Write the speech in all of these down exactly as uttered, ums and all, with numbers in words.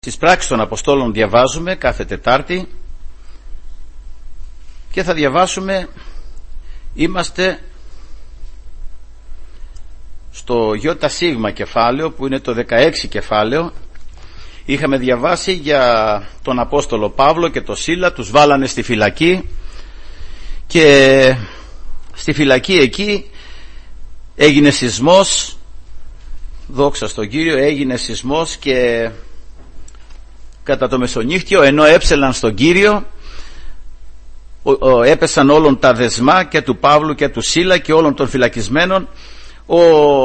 Στις πράξεις των Αποστόλων διαβάζουμε κάθε Τετάρτη και θα διαβάσουμε, είμαστε στο ΙΣ κεφάλαιο που είναι το δεκαέξι κεφάλαιο. Είχαμε διαβάσει για τον Απόστολο Παύλο και τον Σίλα, τους βάλανε στη φυλακή και στη φυλακή εκεί έγινε σεισμός, δόξα στον Κύριο, έγινε σεισμός και κατά το μεσονύχτιο, ενώ έψελαν στον Κύριο, ο, ο, έπεσαν όλων τα δεσμά και του Παύλου και του Σίλα και όλων των φυλακισμένων. Ο,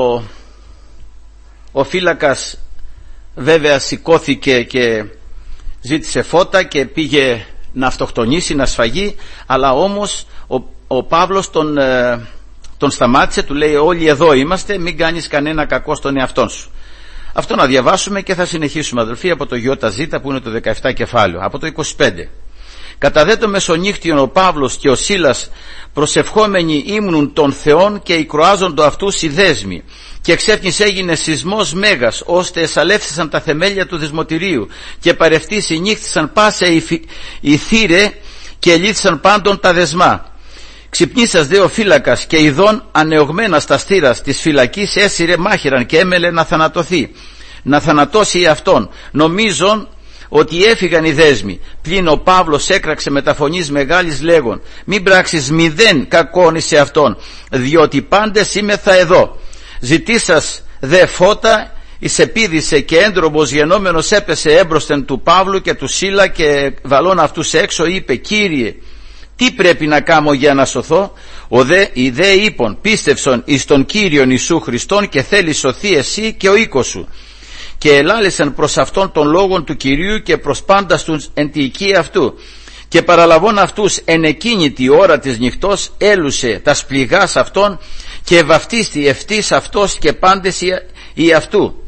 ο φύλακας βέβαια σηκώθηκε και ζήτησε φώτα και πήγε να αυτοκτονήσει, να σφαγεί, αλλά όμως ο, ο Παύλος τον, ε, τον σταμάτησε, του λέει: όλοι εδώ είμαστε, μην κάνεις κανένα κακό στον εαυτόν σου. Αυτό να διαβάσουμε και θα συνεχίσουμε, αδελφοί, από το ΙΣ που είναι το δεκαεπτά κεφάλαιο, από το είκοσι πέντε. Κατά δε το μεσονύχτιον ο Παύλος και ο Σίλας προσευχόμενοι ήμνουν των Θεών και ηκροάζοντο αυτούς οι δέσμοι. Και εξέφνης έγινε σεισμός μέγας, ώστε εσαλεύθησαν τα θεμέλια του δεσμοτηρίου και παρευτής νύχτησαν πάσα οι θύρε και ελήφθησαν πάντων τα δεσμά. Ξυπνήσας δε ο φύλακας και ειδών ανεωγμένα στα στήρας της φυλακής έσυρε μάχηραν και έμελε να θανατωθεί, να θανατώσει αυτόν, νομίζον ότι έφυγαν οι δέσμοι. Πλην ο Παύλος έκραξε με τα φωνής μεγάλης λέγον: μην πράξεις μηδέν κακόν εις αυτόν, διότι πάντες είμεθα εδώ. Ζητήσας δε φώτα, εις επίδησε και έντρομος γενόμενος έπεσε έμπροσθεν του Παύλου και του Σίλα και βαλών αυτούς έξω είπε: Κύριε, τι πρέπει να κάνω για να σωθώ? Ο δε, οι δε είπων: πίστευσον εις τον Κύριον Ιησού Χριστόν και θέλει σωθεί εσύ και ο οίκος σου. Και ελάλησαν προς αυτόν τον λόγον του Κυρίου και προς πάντας τους εν τη οικία αυτού. Και παραλαβών αυτούς εν εκείνη τη ώρα της νυχτός έλουσε τα σπληγάς αυτών και βαφτίστη ευτής αυτός και πάντες οι αυτού.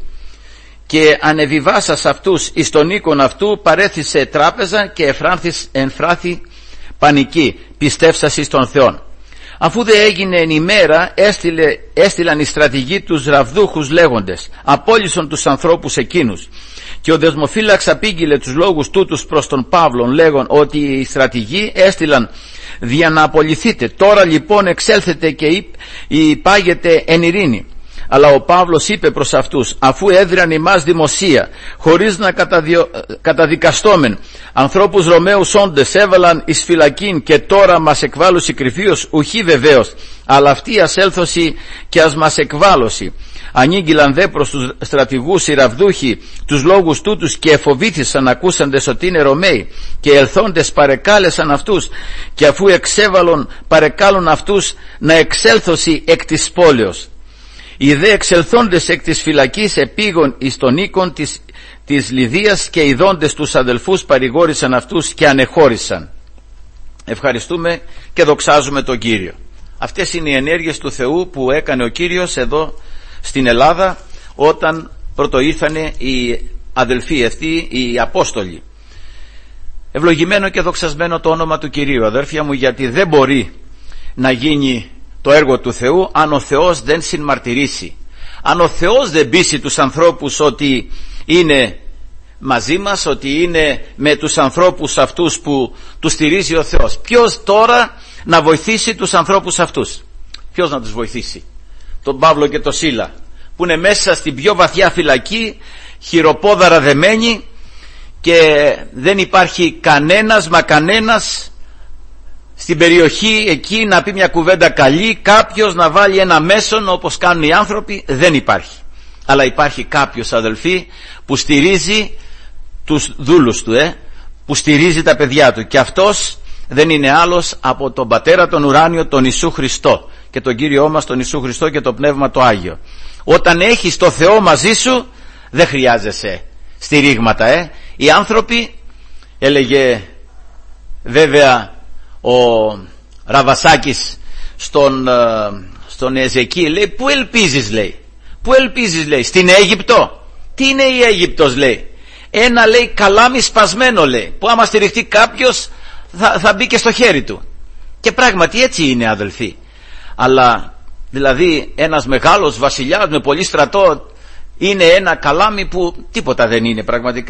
Και ανεβιβάσας αυτούς εις τον οίκον αυτού παρέθησε τράπεζα και ενφράθη πανική, πιστεύσας εις τον Θεόν. Αφού δε έγινε εν ημέρα, έστειλε, έστειλαν οι στρατηγοί τους ραβδούχους λέγοντες: απόλυσον τους ανθρώπους εκείνους. Και ο δεσμοφύλαξ απήγγειλε τους λόγους τούτους προς τον Παύλον, λέγον ότι οι στρατηγοί έστειλαν δια να απολυθείτε. Τώρα λοιπόν εξέλθετε και υπάγετε εν ειρήνη. Αλλά ο Παύλος είπε προς αυτούς: αφού έδραν ημάς δημοσία, χωρίς να καταδιο... καταδικαστόμεν, ανθρώπους Ρωμαίους όντες έβαλαν εις φυλακήν και τώρα μας εκβάλλουσι κρυφίως, ουχή βεβαίως, αλλά αυτή ας έλθωση και ας μας εκβάλλωση. Ανήγγυλαν δε προς τους στρατηγούς οι ραβδούχοι τους λόγους τούτους και εφοβήθησαν ακούσαντες ότι είναι Ρωμαίοι, και ελθόντες παρεκάλεσαν αυτούς, και αφού εξέβαλον παρεκάλουν αυτούς να εξέλθωση εκ της πόλεως. Οι δε εξελθόντες εκ της φυλακής επήγον εις τον οίκον της, της Λιδίας και ειδώντες τους αδελφούς παρηγόρησαν αυτούς και ανεχώρησαν. Ευχαριστούμε και δοξάζουμε τον Κύριο. Αυτές είναι οι ενέργειες του Θεού που έκανε ο Κύριος εδώ στην Ελλάδα όταν πρωτοήρθανε οι αδελφοί αυτοί, οι Απόστολοι. Ευλογημένο και δοξασμένο το όνομα του Κυρίου, αδέρφια μου, γιατί δεν μπορεί να γίνει το έργο του Θεού αν ο Θεός δεν συνμαρτυρήσει, αν ο Θεός δεν πείσει τους ανθρώπους ότι είναι μαζί μας, ότι είναι με τους ανθρώπους αυτούς που τους στηρίζει ο Θεός. Ποιος τώρα να βοηθήσει τους ανθρώπους αυτούς? Ποιος να τους βοηθήσει? Τον Παύλο και τον Σίλα που είναι μέσα στην πιο βαθιά φυλακή, χειροπόδαρα δεμένοι, και δεν υπάρχει κανένας μα κανένας στην περιοχή εκεί να πει μια κουβέντα καλή, κάποιος να βάλει ένα μέσον όπως κάνουν οι άνθρωποι. Δεν υπάρχει. Αλλά υπάρχει κάποιος, αδελφοί, που στηρίζει τους δούλους του, ε, που στηρίζει τα παιδιά του, και αυτός δεν είναι άλλος από τον Πατέρα τον ουράνιο, τον Ιησού Χριστό, και τον Κύριό μας τον Ιησού Χριστό και το Πνεύμα το Άγιο. Όταν έχεις το Θεό μαζί σου δεν χρειάζεσαι στηρίγματα. ε. Οι άνθρωποι, έλεγε βέβαια ο Ραβασάκης στον, στον Εζεκή, λέει: πού ελπίζεις, λέει, πού ελπίζεις, λέει, στην Αίγυπτο? Τι είναι η Αίγυπτος, λέει? Ένα, λέει, καλάμι σπασμένο, λέει, που άμα στηριχτεί κάποιος θα, θα μπει και στο χέρι του. Και πράγματι έτσι είναι, αδελφοί. Αλλά δηλαδή ένας μεγάλος βασιλιάς με πολύ στρατό είναι ένα καλάμι που τίποτα δεν είναι πραγματικά.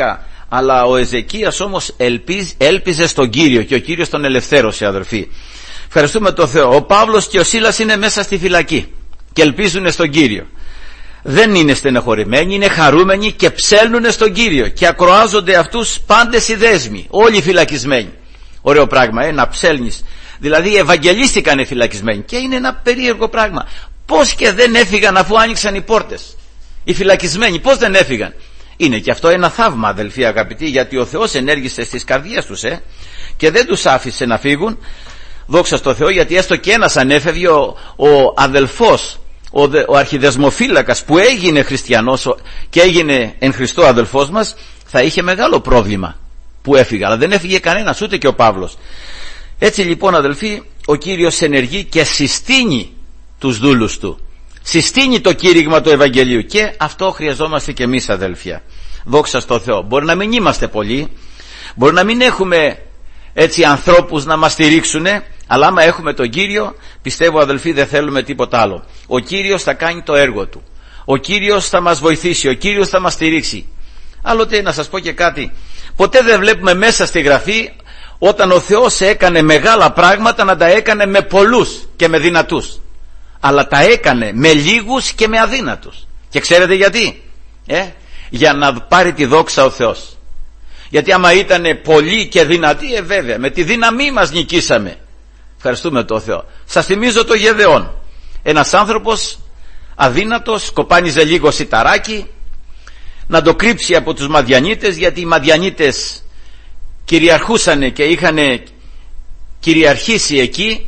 Αλλά ο Εζεκίας όμως ελπίζ, έλπιζε στον Κύριο και ο Κύριος τον ελευθέρωσε, αδελφοί. Ευχαριστούμε τον Θεό. Ο Παύλος και ο Σίλας είναι μέσα στη φυλακή και ελπίζουν στον Κύριο. Δεν είναι στενοχωρημένοι, είναι χαρούμενοι και ψέλνουν στον Κύριο και ακροάζονται αυτούς πάντες οι δέσμοι, όλοι οι φυλακισμένοι. Ωραίο πράγμα, ε, να ψέλνεις. Δηλαδή ευαγγελίστηκαν οι φυλακισμένοι και είναι ένα περίεργο πράγμα. Πώς και δεν έφυγαν αφού άνοιξαν οι πόρτες? Οι φυλακισμένοι πώς δεν έφυγαν? Είναι και αυτό ένα θαύμα, αδελφοί αγαπητοί, γιατί ο Θεός ενέργησε στις καρδιές τους ε, και δεν τους άφησε να φύγουν. Δόξα στο Θεό, γιατί έστω και ένας ανέφευγε, ο, ο αδελφός, ο, ο αρχιδεσμοφύλακας που έγινε χριστιανός και έγινε εν Χριστώ αδελφός μας, θα είχε μεγάλο πρόβλημα που έφυγε, αλλά δεν έφυγε κανένας, ούτε και ο Παύλος. Έτσι λοιπόν, αδελφοί, ο Κύριος ενεργεί και συστήνει τους δούλους του, συστήνει το κήρυγμα του Ευαγγελίου, και αυτό χρειαζόμαστε και εμείς, αδελφιά. Δόξα στο Θεό. Μπορεί να μην είμαστε πολλοί, μπορεί να μην έχουμε έτσι ανθρώπους να μας στηρίξουν, αλλά άμα έχουμε τον Κύριο, πιστεύω, αδελφοί, δεν θέλουμε τίποτα άλλο. Ο Κύριος θα κάνει το έργο του, ο Κύριος θα μας βοηθήσει, ο Κύριος θα μας στηρίξει. Άλλοτε, να σας πω και κάτι, ποτέ δεν βλέπουμε μέσα στη Γραφή όταν ο Θεός έκανε μεγάλα πράγματα να τα έκανε με πολλούς και με δυνατούς, αλλά τα έκανε με λίγους και με αδύνατους. Και ξέρετε γιατί? ε? Για να πάρει τη δόξα ο Θεός. Γιατί άμα ήταν πολλοί και δυνατοί, ε, βέβαια με τη δύναμή μας νικήσαμε. Ευχαριστούμε τον Θεό. Σας θυμίζω το Γεδεών. Ένας άνθρωπος αδύνατος κοπάνιζε λίγο σιταράκι να το κρύψει από τους Μαδιανίτες, γιατί οι Μαδιανίτες κυριαρχούσαν και είχαν κυριαρχήσει εκεί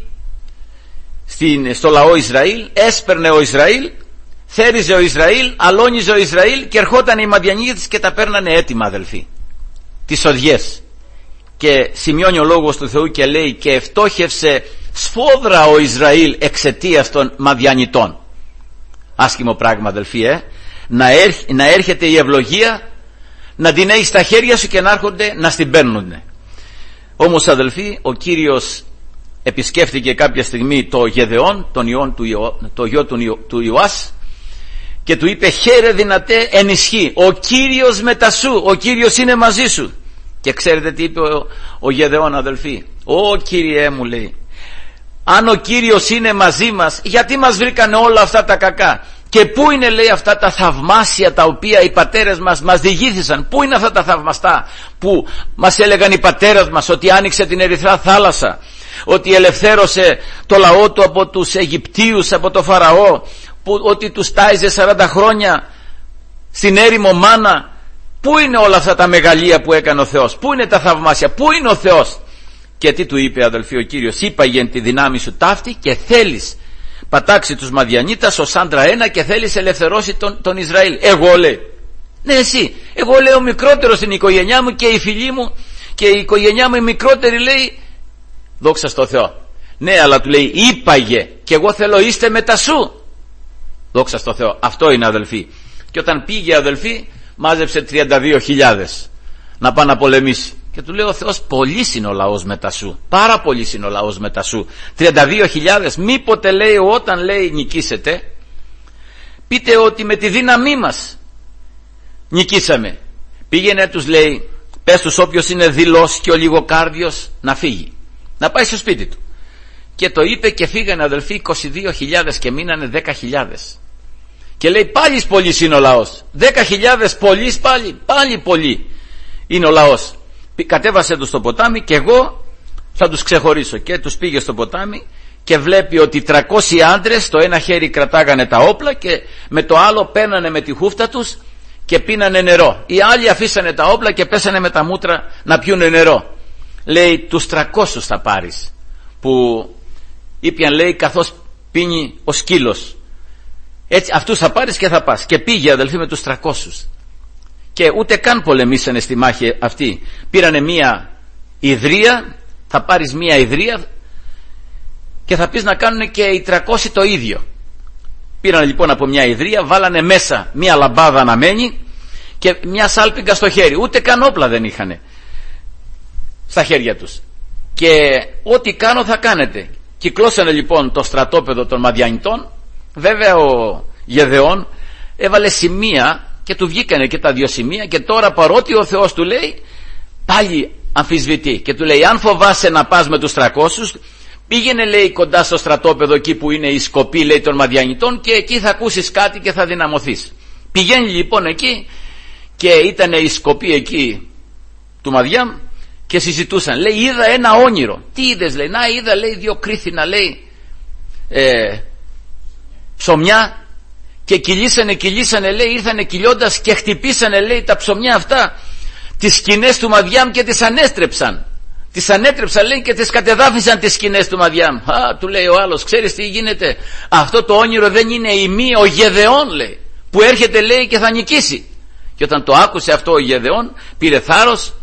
στην, στο λαό Ισραήλ. Έσπερνε ο Ισραήλ, θέριζε ο Ισραήλ, αλώνιζε ο Ισραήλ και ερχόταν οι Μαδιανίτες και τα παίρνανε έτοιμα, αδελφοί, τις οδιές. Και σημειώνει ο λόγος του Θεού και λέει, και ευτόχευσε σφόδρα ο Ισραήλ εξαιτίας των Μαδιανιτών. Άσχημο πράγμα, αδελφοί, ε? να, έρχ, να έρχεται η ευλογία, να την έχει στα χέρια σου και να έρχονται να στην παίρνουν. Όμως, αδελφοί, ο Κύριος επισκέφθηκε κάποια στιγμή το Γεδεών, τον ιό του, Ιω, το γιο του, του Ιωάς, και του είπε, χαίρε δυνατέ ενισχύ, ο Κύριος μετά σου, ο Κύριος είναι μαζί σου. Και ξέρετε τι είπε ο, ο Γεδεών, αδελφοί? Ω Κύριέ μου, λέει, αν ο Κύριος είναι μαζί μας, γιατί μας βρήκανε όλα αυτά τα κακά? Και πού είναι, λέει, αυτά τα θαυμάσια τα οποία οι πατέρες μας μας διηγήθησαν? Πού είναι αυτά τα θαυμαστά που μας έλεγαν οι πατέρες μας, ότι άνοιξε την Ερυθρά θάλασσα, ότι ελευθέρωσε το λαό του από τους Αιγυπτίους, από το Φαραώ, που, ότι τους τάιζε σαράντα χρόνια στην έρημο μάνα? Πού είναι όλα αυτά τα μεγαλεία που έκανε ο Θεός? Πού είναι τα θαυμάσια? Πού είναι ο Θεός? Και τι του είπε, αδελφοί, ο Κύριος? Είπαγεν τη δυνάμει σου ταύτη και θέλεις πατάξει τους Μαδιανίτας ως άντρα ένα και θέλεις ελευθερώσει τον, τον Ισραήλ. Εγώ, λέει. Ναι, εσύ. Εγώ, λέει, ο μικρότερος στην οικογένειά μου και οι φίλοι μου και η οικογένειά μου η μικρότερη, λέει. Δόξα στο Θεό. Ναι, αλλά του λέει, είπαγε και εγώ θέλω είστε μετά σου. Δόξα στο Θεό. Αυτό είναι, αδελφοί. Και όταν πήγε, αδελφοί, μάζεψε τριάντα δύο χιλιάδες να πάει να πολεμήσει. Και του λέει ο Θεός, πολύς είναι ο λαός μετά σου, πάρα πολύς είναι ο λαός μετά σου. τριάντα δύο χιλιάδες, μήποτε, λέει, όταν, λέει, νικήσετε, πείτε ότι με τη δύναμή μας νικήσαμε. Πήγαινε, τους λέει, πες τους όποιος είναι δειλός και ο λιγοκάρδιος να φύγει, να πάει στο σπίτι του. Και το είπε και φύγανε, αδελφοί, είκοσι δύο χιλιάδες και μείνανε δέκα χιλιάδες. Και λέει, πάλι πολύς είναι ο λαός. δέκα χιλιάδες πολύς, πάλι, πάλι πολύ είναι ο λαός. Κατέβασε τους στο ποτάμι και εγώ θα τους ξεχωρίσω. Και τους πήγε στο ποτάμι και βλέπει ότι τριακόσιοι άντρες το ένα χέρι κρατάγανε τα όπλα και με το άλλο πένανε με τη χούφτα τους και πίνανε νερό. Οι άλλοι αφήσανε τα όπλα και πέσανε με τα μούτρα να πιούνε νερό. Λέει, τους τριακόσιους θα πάρεις, που ήπιαν, λέει, καθώς πίνει ο σκύλος. Έτσι, αυτούς θα πάρεις και θα πας. Και πήγε, αδελφοί, με τους τριακόσιους. Και ούτε καν πολεμήσανε στη μάχη αυτή. Πήρανε μία ιδρία, θα πάρεις μία ιδρία και θα πεις να κάνουν και οι τριακόσιοι το ίδιο. Πήρανε λοιπόν από μια ιδρία, βάλανε μέσα μία λαμπάδα αναμένη και μια σάλπιγγα στο χέρι. Ούτε καν όπλα δεν είχανε στα χέρια τους. Και ό,τι κάνω θα κάνετε. Κυκλώσανε λοιπόν το στρατόπεδο των Μαδιανιτών. Βέβαια ο Γεδεών έβαλε σημεία και του βγήκανε και τα δύο σημεία, και τώρα παρότι ο Θεός του λέει, πάλι αμφισβητεί και του λέει, αν φοβάσαι να πας με τους τριακόσιους, πήγαινε, λέει, κοντά στο στρατόπεδο εκεί που είναι η σκοπή, λέει, των Μαδιανιτών, και εκεί θα ακούσεις κάτι και θα δυναμωθείς. Πηγαίνει λοιπόν εκεί, και ήταν η σκοπή εκεί του Μαδιάμ, και συζητούσαν. Λέει, είδα ένα όνειρο. Τι είδες? Λέει, να, είδα, λέει, δύο κρίθινα, λέει, ε, ψωμιά, και κυλήσανε, κυλήσανε, λέει, ήρθανε κυλιώντας και χτυπήσανε, λέει, τα ψωμιά αυτά τις σκηνές του Μαδιάμ και τις ανέστρεψαν. Τις ανέτρεψαν, λέει, και τις κατεδάφισαν τις σκηνές του Μαδιάμ. Α, του λέει ο άλλος, ξέρεις τι γίνεται? Αυτό το όνειρο δεν είναι η μη, ο Γεδεών, λέει, που έρχεται, λέει, και θα νικήσει. Και όταν το άκουσε αυτό ο Γεδεών, πήρε θάρρος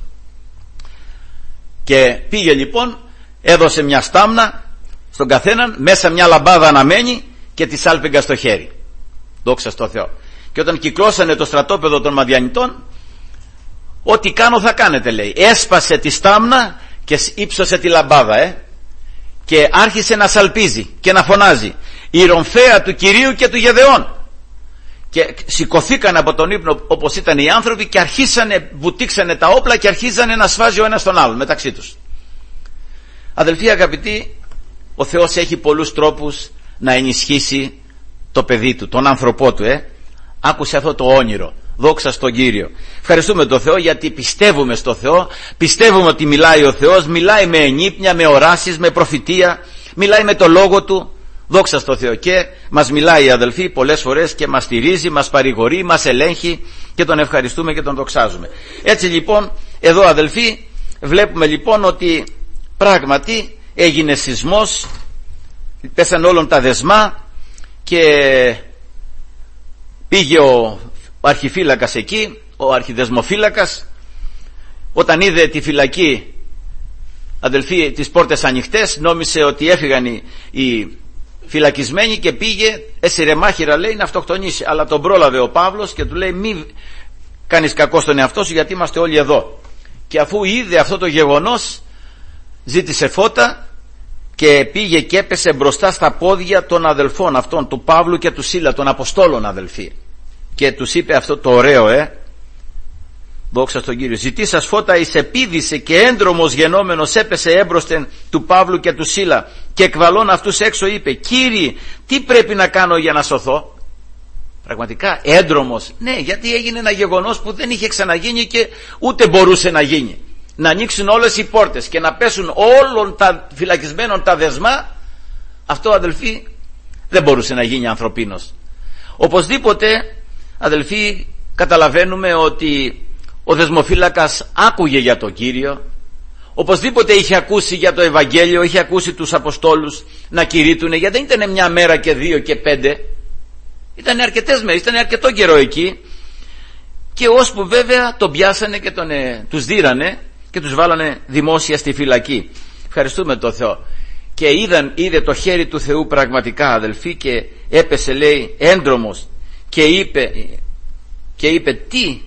και πήγε λοιπόν, έδωσε μια στάμνα στον καθέναν, μέσα μια λαμπάδα αναμένη, και τη σάλπιγγα στο χέρι. Δόξα στο Θεό. Και όταν κυκλώσανε το στρατόπεδο των Μαδιανιτών, ό,τι κάνω θα κάνετε, λέει. Έσπασε τη στάμνα και ύψωσε τη λαμπάδα, ε, και άρχισε να σαλπίζει και να φωνάζει, η ρομφαία του Κυρίου και του Γεδεών. Και σηκωθήκαν από τον ύπνο όπως ήταν οι άνθρωποι και αρχίσανε, βουτήξανε τα όπλα και αρχίζανε να σφάζει ο ένας τον άλλον μεταξύ τους. Αδελφοί αγαπητοί, ο Θεός έχει πολλούς τρόπους να ενισχύσει το παιδί του, τον άνθρωπό του, ε. Άκουσε αυτό το όνειρο. Δόξα στον Κύριο. Ευχαριστούμε τον Θεό, γιατί πιστεύουμε στο Θεό, πιστεύουμε ότι μιλάει ο Θεός, μιλάει με ενύπνια, με οράσεις, με προφητεία, μιλάει με το λόγο του. Δόξα στο Θεό. Και μας μιλάει, αδελφοί, πολλές φορές και μας στηρίζει, μας παρηγορεί, μας ελέγχει, και τον ευχαριστούμε και τον δοξάζουμε. Έτσι λοιπόν, εδώ αδελφοί, βλέπουμε λοιπόν ότι πράγματι έγινε σεισμός, πέσαν όλων τα δεσμά, και πήγε ο αρχιφύλακας εκεί, ο αρχιδεσμοφύλακας, όταν είδε τη φυλακή, αδελφοί, τις πόρτες ανοιχτές, νόμισε ότι έφυγαν οι, οι φυλακισμένοι και πήγε, έσυρε μάχηρα, λέει, να αυτοκτονήσει. Αλλά τον πρόλαβε ο Παύλος και του λέει, μη κάνεις κακό στον εαυτό σου, γιατί είμαστε όλοι εδώ. Και αφού είδε αυτό το γεγονός, ζήτησε φώτα και πήγε και έπεσε μπροστά στα πόδια των αδελφών αυτών, του Παύλου και του Σίλα, των Αποστόλων, αδελφοί, και τους είπε αυτό το ωραίο, ε δόξα στον Κύριο, ζητήσας φώτα εις επίδησε, και έντρομος γενόμενος έπεσε έμπροσθεν του Παύλου και του Σίλα, και εκβαλών αυτούς έξω είπε, Κύριε, τι πρέπει να κάνω για να σωθώ? Πραγματικά έντρομος, ναι, γιατί έγινε ένα γεγονός που δεν είχε ξαναγίνει και ούτε μπορούσε να γίνει. Να ανοίξουν όλες οι πόρτες και να πέσουν όλων τα φυλακισμένων τα δεσμά, αυτό, αδελφοί, δεν μπορούσε να γίνει ανθρωπίνος. Οπωσδήποτε, αδελφοί, καταλαβαίνουμε ότι ο δεσμοφύλακας άκουγε για τον Κύριο, οπωσδήποτε είχε ακούσει για το Ευαγγέλιο, είχε ακούσει τους Αποστόλους να κηρύττουνε, γιατί δεν ήταν μια μέρα και δύο και πέντε, ήταν αρκετές μέρες, ήταν αρκετό καιρό εκεί, και ώσπου βέβαια τον πιάσανε και τον, ε, τους δίρανε και τους βάλανε δημόσια στη φυλακή. Ευχαριστούμε τον Θεό. Και είδαν, είδε το χέρι του Θεού πραγματικά, αδελφοί, και έπεσε, λέει, έντρομος, και είπε, και είπε τι,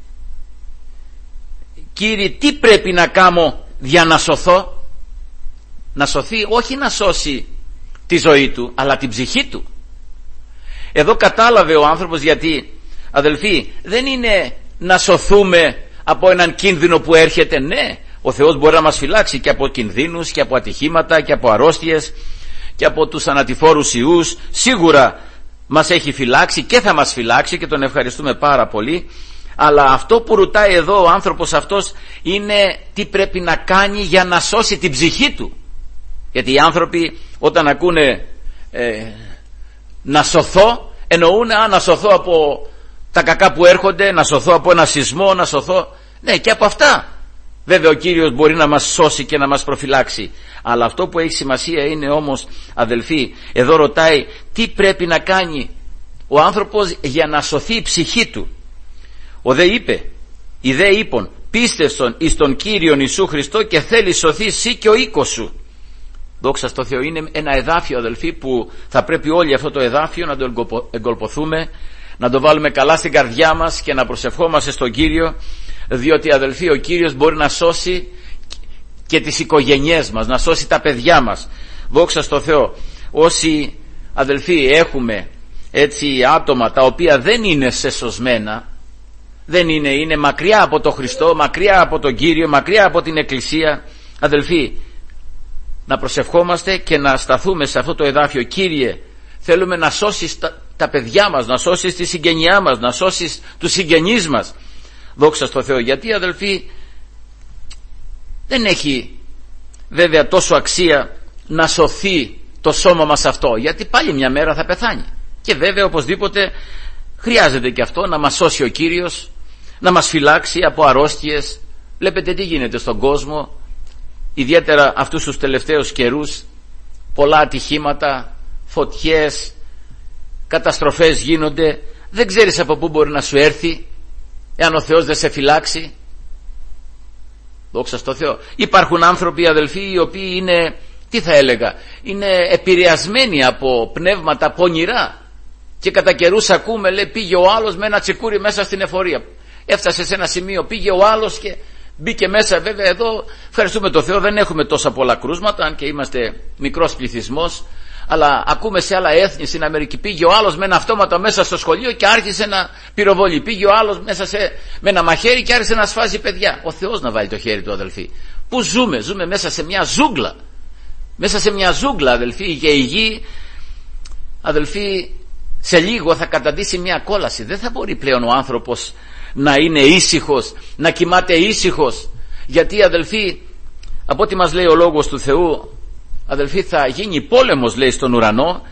Κύριε, τι πρέπει να κάνω για να σωθώ? Να σωθεί, όχι να σώσει τη ζωή του, αλλά την ψυχή του. Εδώ κατάλαβε ο άνθρωπος, γιατί, αδελφοί, δεν είναι να σωθούμε από έναν κίνδυνο που έρχεται. Ναι, ο Θεός μπορεί να μας φυλάξει και από κινδύνους και από ατυχήματα και από αρρώστιες και από τους θανατηφόρους ιούς. Σίγουρα μας έχει φυλάξει και θα μας φυλάξει, και τον ευχαριστούμε πάρα πολύ. Αλλά αυτό που ρωτάει εδώ ο άνθρωπος αυτός είναι τι πρέπει να κάνει για να σώσει την ψυχή του. Γιατί οι άνθρωποι όταν ακούνε ε, να σωθώ, εννοούν α, να σωθώ από τα κακά που έρχονται, να σωθώ από ένα σεισμό, να σωθώ, ναι, και από αυτά βέβαια ο Κύριος μπορεί να μας σώσει και να μας προφυλάξει. Αλλά αυτό που έχει σημασία είναι όμως, αδελφοί, εδώ ρωτάει τι πρέπει να κάνει ο άνθρωπος για να σωθεί η ψυχή του. Ο δε είπε, οι δε είπων, πίστευσον εις τον Κύριον Ιησού Χριστό και θέλει σωθεί εσύ και ο οίκος σου. Δόξα στο Θεό. Είναι ένα εδάφιο, αδελφοί, που θα πρέπει όλοι αυτό το εδάφιο να το εγκολποθούμε, να το βάλουμε καλά στην καρδιά μας και να προσευχόμαστε στον Κύριο, διότι, αδελφοί, ο Κύριος μπορεί να σώσει και τις οικογένειές μας, να σώσει τα παιδιά μας. Δόξα στο Θεό. Όσοι, αδελφοί, έχουμε έτσι άτομα τα οποία δεν είναι σεσωσμένα, Δεν είναι, είναι μακριά από τον Χριστό, μακριά από τον Κύριο, μακριά από την Εκκλησία. Αδελφοί, να προσευχόμαστε και να σταθούμε σε αυτό το εδάφιο. Κύριε, θέλουμε να σώσεις τα, τα παιδιά μας, να σώσεις τη συγγενειά μας, να σώσεις τους συγγενείς μας. Δόξα στο Θεό. Γιατί, αδελφοί, δεν έχει βέβαια τόσο αξία να σωθεί το σώμα μας αυτό, γιατί πάλι μια μέρα θα πεθάνει. Και βέβαια οπωσδήποτε χρειάζεται και αυτό, να μας σώσει ο Κύριος, να μας φυλάξει από αρρώστιες. Βλέπετε τι γίνεται στον κόσμο, ιδιαίτερα αυτούς τους τελευταίους καιρούς. Πολλά ατυχήματα, φωτιές, καταστροφές γίνονται. Δεν ξέρεις από πού μπορεί να σου έρθει, εάν ο Θεός δεν σε φυλάξει. Δόξα στο Θεό. Υπάρχουν άνθρωποι, αδελφοί, οι οποίοι είναι, τι θα έλεγα, είναι επηρεασμένοι από πνεύματα πονηρά. Και κατά καιρούς ακούμε, λέει, πήγε ο άλλος με ένα τσικούρι μέσα στην εφορία. Έφτασε σε ένα σημείο, πήγε ο άλλος και μπήκε μέσα. Βέβαια εδώ, ευχαριστούμε τον Θεό, δεν έχουμε τόσα πολλά κρούσματα, αν και είμαστε μικρός πληθυσμός. Αλλά ακούμε σε άλλα έθνη, στην Αμερική, πήγε ο άλλος με ένα αυτόματο μέσα στο σχολείο και άρχισε να πυροβολεί. Πήγε ο άλλος μέσα σε, με ένα μαχαίρι και άρχισε να σφάζει παιδιά. Ο Θεός να βάλει το χέρι του, αδελφοί. Πού ζούμε? Ζούμε μέσα σε μια ζούγκλα. Μέσα σε μια ζούγκλα, αδελφοί, και η γη, αδελφοί, σε λίγο θα καταντήσει μια κόλαση. Δεν θα μπορεί πλέον ο άνθρωπος να είναι ήσυχος, να κοιμάται ήσυχος. Γιατί, αδελφοί, από ό,τι μας λέει ο Λόγος του Θεού, αδελφοί, θα γίνει πόλεμος, λέει, στον ουρανό.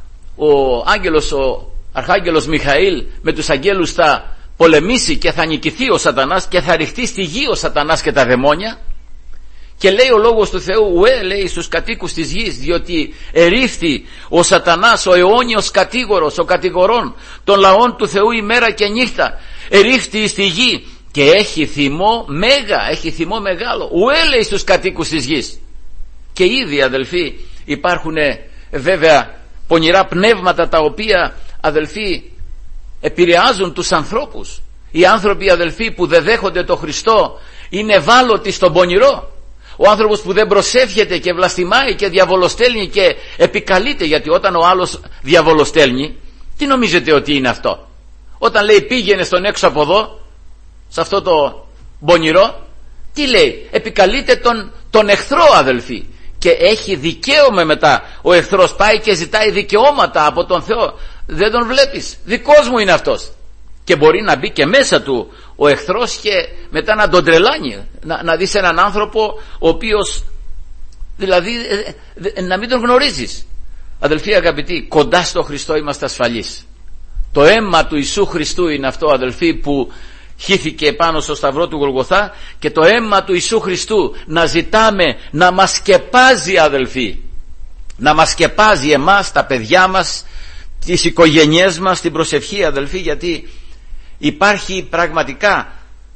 Ο άγγελος, ο αρχάγγελος Μιχαήλ με τους αγγέλους θα πολεμήσει και θα νικηθεί ο Σατανάς και θα ρηχτεί στη γη ο Σατανάς και τα δαιμόνια. Και λέει ο Λόγος του Θεού, ουέ, λέει, στους κατοίκους της γης, διότι ερήφθη ο Σατανάς, ο αιώνιος κατήγορος, ο κατηγορών των λαών του Θεού ημέρα και νύχτα. Ερήφθη στη γη και έχει θυμό μέγα, έχει θυμό μεγάλο. Ουέ, λέει, στους κατοίκους της γης. Και ήδη, αδελφοί, υπάρχουν βέβαια πονηρά πνεύματα τα οποία, αδελφοί, επηρεάζουν τους ανθρώπους. Οι άνθρωποι, αδελφοί, που δεν δέχονται το Χριστό είναι ευάλωτοι στον πονηρό. Ο άνθρωπος που δεν προσεύχεται και βλαστημάει και διαβολοστέλνει και επικαλείται, γιατί όταν ο άλλος διαβολοστέλνει, τι νομίζετε ότι είναι αυτό? Όταν λέει πήγαινε στον έξω από εδώ, σε αυτό το πονηρό, τι λέει? Επικαλείται τον, τον εχθρό, αδελφοί. Και έχει δικαίωμα μετά. Ο εχθρός πάει και ζητάει δικαιώματα από τον Θεό. Δεν τον βλέπεις? Δικός μου είναι αυτός. Και μπορεί να μπει και μέσα του ο εχθρός και μετά να τον τρελάνει. Να, να δεις έναν άνθρωπο ο οποίος, δηλαδή, να μην τον γνωρίζεις. Αδελφοί αγαπητοί, κοντά στο Χριστό είμαστε ασφαλείς. Το αίμα του Ιησού Χριστού είναι αυτό, αδελφοί, που χύθηκε πάνω στο σταυρό του Γολγοθά, και το αίμα του Ιησού Χριστού να ζητάμε να μας σκεπάζει, αδελφοί, να μας σκεπάζει εμάς, τα παιδιά μας, τις οικογένειές μας, την προσευχή, αδελφοί, γιατί υπάρχει πραγματικά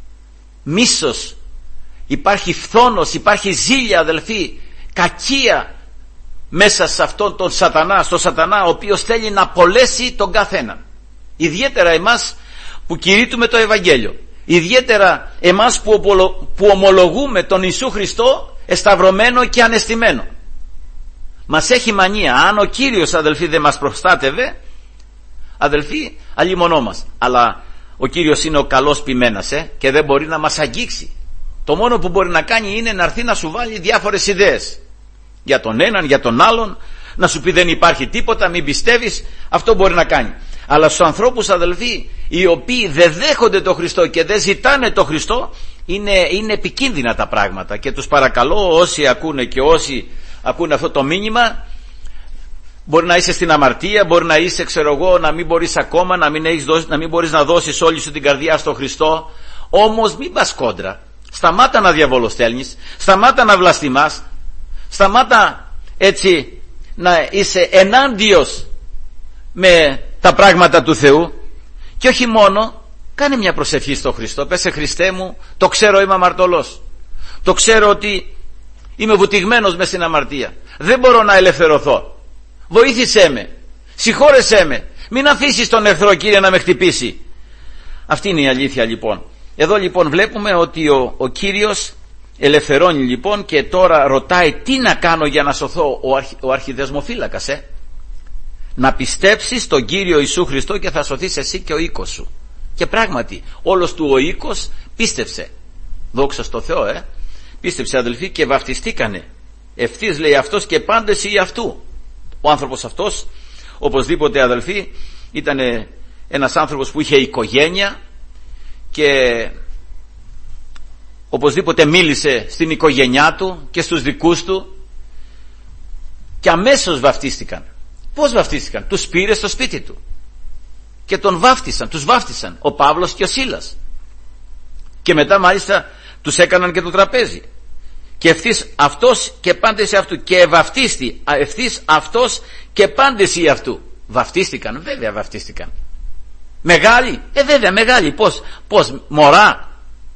μίσος, υπάρχει φθόνος, υπάρχει ζήλια, αδελφοί, κακία μέσα σε αυτόν τον σατανά, στο σατανά ο οποίος θέλει να απολέσει τον καθένα. Ιδιαίτερα εμάς που κηρύττουμε το Ευαγγέλιο, ιδιαίτερα εμάς που, οπολο, που ομολογούμε τον Ιησού Χριστό εσταυρωμένο και ανεστημένο. Μας έχει μανία. Αν ο Κύριος, αδελφοί, δεν μας προστάτευε, αδελφοί, αλλήμονό μας. Αλλά ο Κύριος είναι ο καλός ποιμένας, ε, και δεν μπορεί να μας αγγίξει. Το μόνο που μπορεί να κάνει είναι να έρθει να σου βάλει διάφορες ιδέες για τον έναν, για τον άλλον, να σου πει δεν υπάρχει τίποτα, μην πιστεύεις. Αυτό μπορεί να κάνει. Αλλά στους ανθρώπους, αδελφοί, οι οποίοι δεν δέχονται το Χριστό και δεν ζητάνε το Χριστό, είναι, είναι επικίνδυνα τα πράγματα. Και τους παρακαλώ, όσοι ακούνε και όσοι ακούνε αυτό το μήνυμα, μπορεί να είσαι στην αμαρτία, μπορεί να είσαι, ξέρω εγώ, να μην μπορείς ακόμα, να μην, έχεις δώσει, να μην μπορείς να δώσεις όλη σου την καρδιά στο Χριστό. Όμως μην πας κόντρα. Σταμάτα να διαβολοστέλνεις, σταμάτα να βλαστημάς, σταμάτα έτσι να είσαι ενάντιος με τα πράγματα του Θεού. Και όχι μόνο, κάνε μια προσευχή στο Χριστό. Πέσε, Χριστέ μου, το ξέρω, είμαι αμαρτωλός, το ξέρω ότι είμαι βουτυγμένος μες στην αμαρτία, δεν μπορώ να ελευθερωθώ, βοήθησέ με, συγχώρεσέ με, μην αφήσεις τον εχθρό, Κύριε, να με χτυπήσει. Αυτή είναι η αλήθεια, λοιπόν. Εδώ λοιπόν βλέπουμε ότι ο, ο Κύριος ελευθερώνει, λοιπόν, και τώρα ρωτάει τι να κάνω για να σωθώ. Ο, αρχι, ο αρχιδεσμοφύλακας, ε? Να πιστέψεις τον Κύριο Ιησού Χριστό και θα σωθείς εσύ και ο οίκος σου. Και πράγματι όλος του ο οίκος πίστεψε. Δόξα στο Θεό, ε. Πίστεψε, αδελφοί, και βαφτιστήκανε. Ευθύς, λέει, αυτός και πάντες ή αυτού. Ο άνθρωπος αυτός, οπωσδήποτε, αδελφοί, ήταν ένας άνθρωπος που είχε οικογένεια και οπωσδήποτε μίλησε στην οικογένειά του και στους δικούς του και αμέσως βαφτίστηκαν. Πώς βαφτίστηκαν? Τους πήρε στο σπίτι του και τον βάφτισαν, τους βάφτισαν ο Παύλος και ο Σίλας, και μετά μάλιστα τους έκαναν και το τραπέζι. Και ευθύς αυτός και πάντες αυτού, και βαφτίστη ευθύς αυτός και πάντες ή αυτού. Βαφτίστηκαν, βέβαια βαφτίστηκαν. Μεγάλοι, ε βέβαια μεγάλοι. Πώς, πώς, μωρά.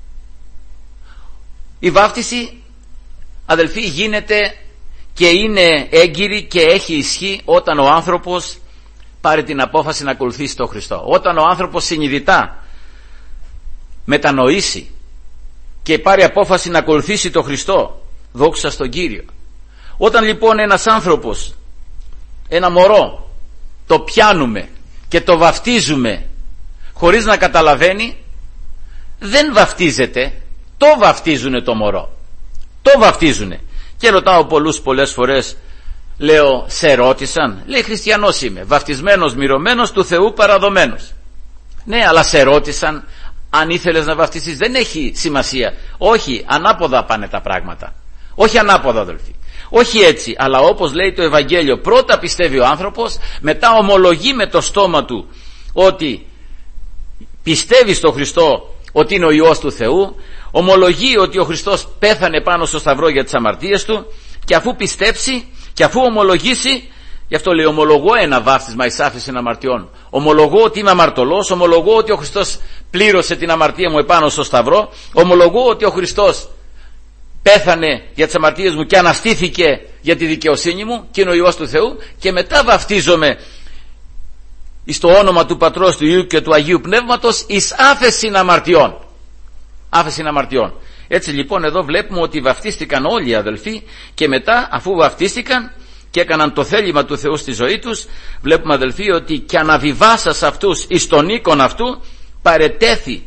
Η βάφτιση, αδελφοί, γίνεται και είναι έγκυρη και έχει ισχύ όταν ο άνθρωπος πάρει την απόφαση να ακολουθήσει τον Χριστό. Όταν ο άνθρωπος συνειδητά μετανοήσει και πάρει απόφαση να ακολουθήσει τον Χριστό, δόξα στον Κύριο. Όταν λοιπόν ένας άνθρωπος, ένα μωρό, το πιάνουμε και το βαφτίζουμε χωρίς να καταλαβαίνει, δεν βαφτίζεται, το βαφτίζουνε το μωρό, το βαφτίζουνε. Και ρωτάω πολλούς πολλές φορές, λέω, σε ρώτησαν? Λέει, χριστιανός είμαι, βαφτισμένος, μυρωμένος, του Θεού παραδομένος. Ναι, αλλά σε ρώτησαν αν ήθελες να βαφτιστείς? Δεν έχει σημασία. Όχι, ανάποδα πάνε τα πράγματα. Όχι ανάποδα, αδελφοί. Όχι έτσι, αλλά όπως λέει το Ευαγγέλιο, πρώτα πιστεύει ο άνθρωπος, μετά ομολογεί με το στόμα του ότι πιστεύει στο Χριστό, ότι είναι ο Υιός του Θεού, ομολογεί ότι ο Χριστός πέθανε πάνω στο σταυρό για τις αμαρτίες του, και αφού πιστέψει και αφού ομολογήσει, γι' αυτό λέει, ομολογώ ένα βάφτισμα εις άφεσιν αμαρτιών. Ομολογώ ότι είμαι αμαρτωλός, ομολογώ ότι ο Χριστός πλήρωσε την αμαρτία μου επάνω στο σταυρό, ομολογώ ότι ο Χριστός πέθανε για τις αμαρτίες μου και αναστήθηκε για τη δικαιοσύνη μου και είναι ο Υιός του Θεού, και μετά βαφτίζομαι εις το όνομα του Πατρός, του Υιού και του Αγίου Πνεύματος εις άφεσιν αμαρτιών. Άφεσιν αμαρτιών. Έτσι λοιπόν εδώ βλέπουμε ότι βαφτίστηκαν όλοι οι αδελφοί, και μετά αφού βαφτίστηκαν και έκαναν το θέλημα του Θεού στη ζωή τους, βλέπουμε, αδελφοί, ότι και αναβιβάσας αυτούς εις τον οίκον αυτού παρετέθη,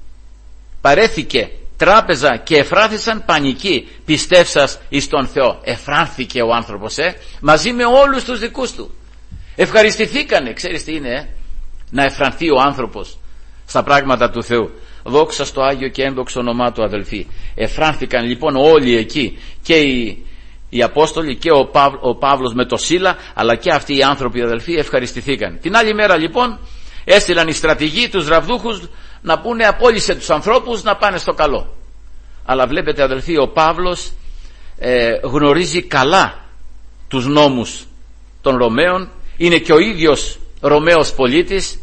παρέθηκε τράπεζα και εφράθησαν πανικοί, πιστεύσας εις τον Θεό. Εφράνθηκε ο άνθρωπος, ε, μαζί με όλους τους δικούς του. Ευχαριστηθήκανε. Ξέρεις τι είναι, ε? Να εφρανθεί ο άνθρωπος στα πράγματα του Θεού. Δόξα στο Άγιο και ένδοξο όνομά του, αδελφοί. Εφράνθηκαν λοιπόν όλοι εκεί, και οι, οι Απόστολοι και ο, Παύ, ο Παύλος με το Σίλα, αλλά και αυτοί οι άνθρωποι, αδελφοί, ευχαριστηθήκαν. Την άλλη μέρα λοιπόν έστειλαν οι στρατηγοί τους ραβδούχους να πούνε, απόλυσε τους ανθρώπους να πάνε στο καλό. Αλλά βλέπετε, αδελφοί, ο Παύλος ε, γνωρίζει καλά τους νόμους των Ρωμαίων, είναι και ο ίδιος Ρωμαίος πολίτης,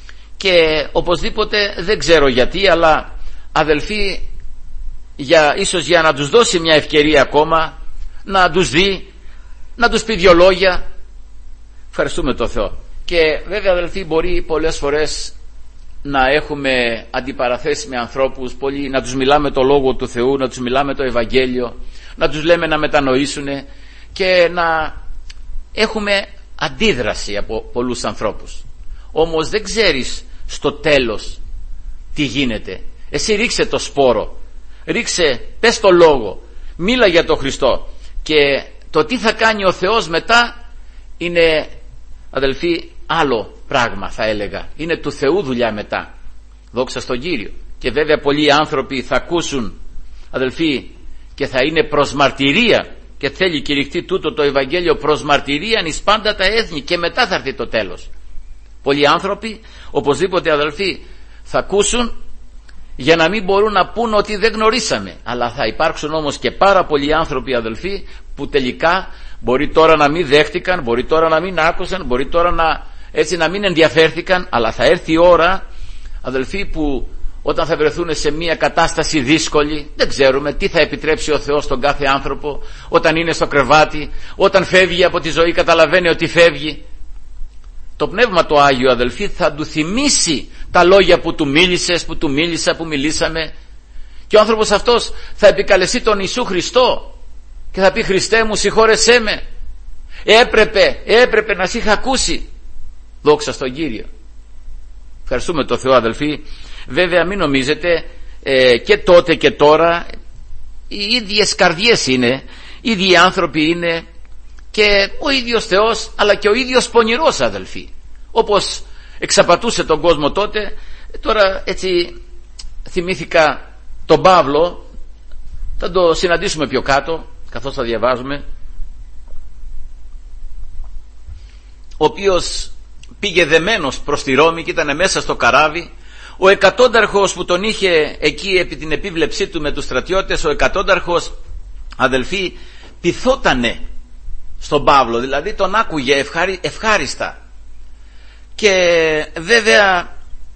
και οπωσδήποτε, δεν ξέρω γιατί, αλλά αδελφοί, για, ίσως για να τους δώσει μια ευκαιρία ακόμα, να τους δει, να τους πει δυο λόγια. Ευχαριστούμε τον Θεό. Και βέβαια, αδελφοί, μπορεί πολλές φορές να έχουμε αντιπαραθέσεις με ανθρώπους, πολύ, να τους μιλάμε το Λόγο του Θεού, να τους μιλάμε το Ευαγγέλιο, να τους λέμε να μετανοήσουν, και να έχουμε αντίδραση από πολλούς ανθρώπους. Όμως δεν ξέρεις στο τέλος τι γίνεται. Εσύ ρίξε το σπόρο, ρίξε, πες το Λόγο, μίλα για τον Χριστό, και το τι θα κάνει ο Θεός μετά είναι, αδελφοί, άλλο πράγμα, θα έλεγα. Είναι του Θεού δουλειά μετά. Δόξα στον Κύριο. Και βέβαια πολλοί άνθρωποι θα ακούσουν, αδελφοί, και θα είναι προς μαρτυρία, και θέλει κηρυχτεί τούτο το Ευαγγέλιο προς μαρτυρία εις πάντα τα έθνη, και μετά θα έρθει το τέλος. Πολλοί άνθρωποι οπωσδήποτε, αδελφοί, θα ακούσουν για να μην μπορούν να πούν ότι δεν γνωρίσαμε. Αλλά θα υπάρξουν όμως και πάρα πολλοί άνθρωποι, αδελφοί, που τελικά μπορεί τώρα να μην δέχτηκαν, μπορεί τώρα να μην άκουσαν, μπορεί τώρα να, έτσι, να μην ενδιαφέρθηκαν, αλλά θα έρθει η ώρα, αδελφοί, που όταν θα βρεθούν σε μια κατάσταση δύσκολη, δεν ξέρουμε τι θα επιτρέψει ο Θεός στον κάθε άνθρωπο, όταν είναι στο κρεβάτι, όταν φεύγει από τη ζωή, καταλαβαίνει ότι φεύγει. Το Πνεύμα το Άγιο, αδελφοί, θα του θυμίσει τα λόγια που του μίλησες, που του μίλησα, που μιλήσαμε, και ο άνθρωπος αυτός θα επικαλεστεί τον Ιησού Χριστό και θα πει, Χριστέ μου, συγχώρεσέ με, έπρεπε, έπρεπε να σ' είχα ακούσει. Δόξα στον Κύριο. Ευχαριστούμε το Θεό, αδελφοί. Βέβαια μην νομίζετε, ε, και τότε και τώρα οι ίδιες καρδιές είναι, οι ίδιοι άνθρωποι είναι, και ο ίδιος Θεός αλλά και ο ίδιος πονηρός, αδελφοί. Όπως εξαπατούσε τον κόσμο τότε, τώρα έτσι θυμήθηκα τον Παύλο, θα το συναντήσουμε πιο κάτω καθώς θα διαβάζουμε, ο οποίος πήγε δεμένος προς τη Ρώμη και ήταν μέσα στο καράβι. Ο εκατόνταρχος που τον είχε εκεί επί την επίβλεψή του με τους στρατιώτες, ο εκατόνταρχος, αδελφοί, πειθότανε στον Παύλο, δηλαδή τον άκουγε ευχάρι, ευχάριστα, και βέβαια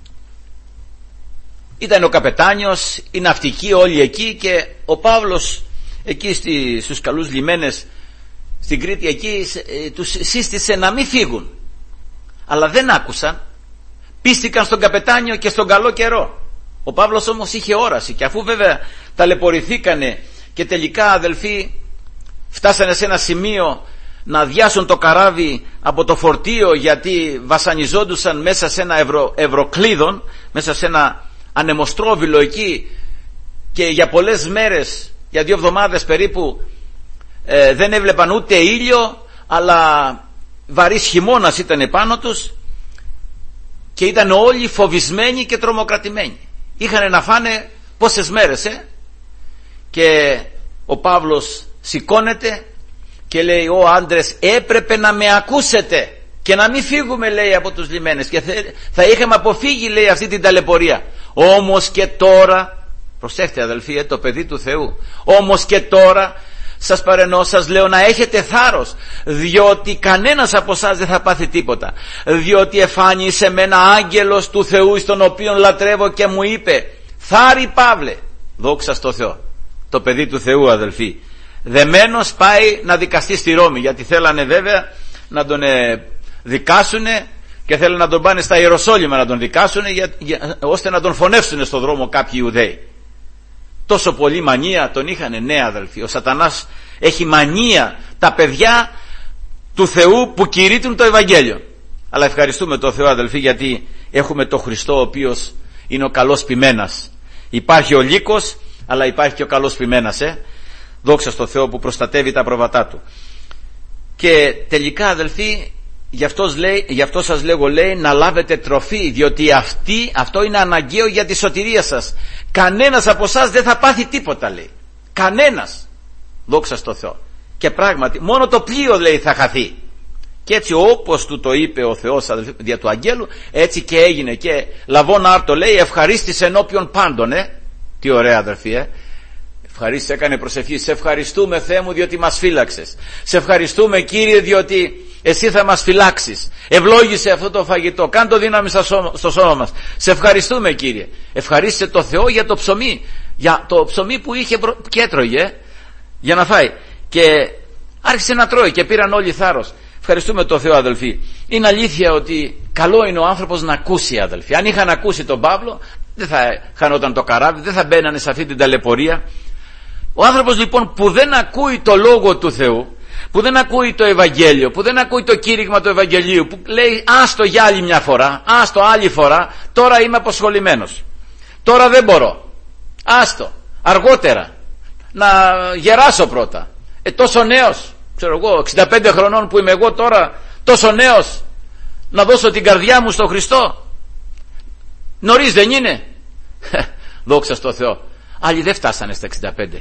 ήταν ο καπετάνιος, οι ναυτικοί όλοι εκεί, και ο Παύλος εκεί στη, στους καλούς λιμένες στην Κρήτη εκεί ε, τους σύστησε να μην φύγουν, αλλά δεν άκουσαν, πίστηκαν στον καπετάνιο και στον καλό καιρό. Ο Παύλος όμως είχε όραση, και αφού βέβαια ταλαιπωρηθήκανε και τελικά, αδελφοί, φτάσανε σε ένα σημείο να αδειάσουν το καράβι από το φορτίο, γιατί βασανιζόντουσαν μέσα σε ένα ευρω, ευρωκλείδον, μέσα σε ένα ανεμοστρόβιλο εκεί, και για πολλές μέρες, για δύο εβδομάδες περίπου, ε, δεν έβλεπαν ούτε ήλιο, αλλά βαρύς χειμώνας ήταν επάνω τους, και ήταν όλοι φοβισμένοι και τρομοκρατημένοι. Είχαν να φάνε πόσες μέρες, ε? Και ο Παύλος σηκώνεται και λέει: «Ω άντρες, έπρεπε να με ακούσετε και να μην φύγουμε», λέει, «από τους λιμένες, και θα είχαμε αποφύγει», λέει, «αυτή την ταλαιπωρία. Όμως και τώρα», προσέχτε αδελφοί, το παιδί του Θεού, «όμως και τώρα σας παρενώ, σας λέω να έχετε θάρρος, διότι κανένας από εσάς δεν θα πάθει τίποτα, διότι εφάνισε με ένα άγγελος του Θεού, στον οποίον λατρεύω, και μου είπε: θάρη Παύλε». Δόξα στο Θεό. Το παιδί του Θεού, αδελφοί, δεμένος πάει να δικαστεί στη Ρώμη, γιατί θέλανε βέβαια να τον ε, δικάσουνε, και θέλανε να τον πάνε στα Ιεροσόλυμα να τον δικάσουνε, για, για, ώστε να τον φωνεύσουνε στον δρόμο κάποιοι Ιουδαίοι. Τόσο πολύ μανία τον είχανε, ναι, αδελφοί. Ο σατανάς έχει μανία τα παιδιά του Θεού που κηρύττουν το Ευαγγέλιο. Αλλά ευχαριστούμε τον Θεό, αδελφοί, γιατί έχουμε τον Χριστό, ο οποίος είναι ο καλός ποιμένας. Υπάρχει ο λύκος, αλλά υπάρχει και ο καλός ποιμένας, ε. Δόξα στο Θεό που προστατεύει τα πρόβατά του. Και τελικά, αδελφοί, γι' αυτό, λέει, γι' αυτό σας λέγω, λέει, να λάβετε τροφή, διότι αυτή, αυτό είναι αναγκαίο για τη σωτηρία σας. Κανένας από εσάς δεν θα πάθει τίποτα, λέει. Κανένας. Δόξα στο Θεό. Και πράγματι, μόνο το πλοίο, λέει, θα χαθεί. Και έτσι, όπως του το είπε ο Θεός, αδελφοί, δια του αγγέλου, έτσι και έγινε. Και λαβών άρτο, λέει, ευχαρίστησε ενώπιον πάντων, ε. Τι ωραία, αδελφοί, ε. Ευχαρίστησε, έκανε προσευχή. Σε ευχαριστούμε, Θεέ μου, διότι μας φύλαξες. Σε ευχαριστούμε, Κύριε, διότι Εσύ θα μας φυλάξεις. Ευλόγησε αυτό το φαγητό. Κάν το δύναμη στο σώμα μας. Σε ευχαριστούμε, Κύριε. Ευχαρίστησε το Θεό για το ψωμί. Για το ψωμί που είχε και έτρωγε για να φάει. Και άρχισε να τρώει και πήραν όλοι θάρρος. Ευχαριστούμε το Θεό, αδελφοί. Είναι αλήθεια ότι καλό είναι ο άνθρωπος να ακούσει, αδελφοί. Αν είχαν ακούσει τον Παύλο, δεν θα χανόταν το καράβι, δεν θα μπαίνανε σε αυτή την ταλαιπωρία. Ο άνθρωπος λοιπόν που δεν ακούει το λόγο του Θεού, που δεν ακούει το Ευαγγέλιο, που δεν ακούει το κήρυγμα του Ευαγγελίου, που λέει άστο για άλλη μια φορά, άστο άλλη φορά, τώρα είμαι αποσχολημένος, τώρα δεν μπορώ, άστο, αργότερα, να γεράσω πρώτα, ε, τόσο νέος, ξέρω εγώ, εξήντα πέντε χρονών που είμαι εγώ τώρα, τόσο νέος, να δώσω την καρδιά μου στον Χριστό, νωρίς δεν είναι? Δόξα στο Θεό. Άλλοι δεν φτάσανε στα εξήντα πέντε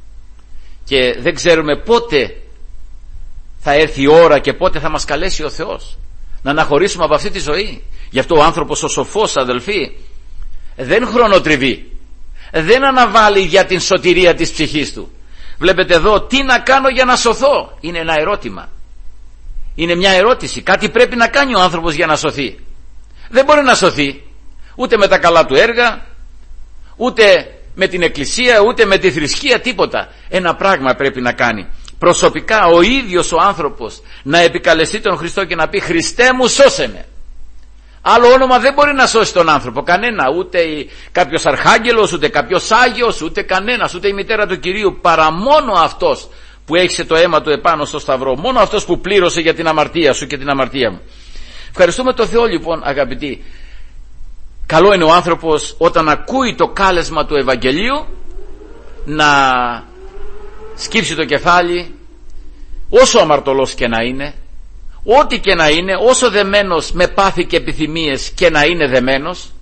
και δεν ξέρουμε πότε θα έρθει η ώρα και πότε θα μας καλέσει ο Θεός να αναχωρήσουμε από αυτή τη ζωή. Γι' αυτό ο άνθρωπος ο σοφός, αδελφοί, δεν χρονοτριβεί, δεν αναβάλει για την σωτηρία της ψυχής του. Βλέπετε εδώ, τι να κάνω για να σωθώ? Είναι ένα ερώτημα, είναι μια ερώτηση. Κάτι πρέπει να κάνει ο άνθρωπος για να σωθεί. Δεν μπορεί να σωθεί ούτε με τα καλά του έργα, ούτε με την εκκλησία, ούτε με τη θρησκεία, τίποτα. Ένα πράγμα πρέπει να κάνει προσωπικά ο ίδιος ο άνθρωπος, να επικαλεστεί τον Χριστό και να πει Χριστέ μου σώσε με. Άλλο όνομα δεν μπορεί να σώσει τον άνθρωπο, κανένα, ούτε κάποιος αρχάγγελος, ούτε κάποιος άγιος, ούτε κανένας, ούτε η μητέρα του Κυρίου, παρά μόνο αυτός που έχισε το αίμα του επάνω στο σταυρό, μόνο αυτός που πλήρωσε για την αμαρτία σου και την αμαρτία μου. Ευχαριστούμε τον Θεό λοιπόν, αγαπητοί. καλό είναι ο άνθρωπος όταν ακούει το κάλεσμα του Ευαγγελίου να σκύψει το κεφάλι, όσο αμαρτωλός και να είναι, ό,τι και να είναι, όσο δεμένος με πάθη και επιθυμίες και να είναι δεμένος,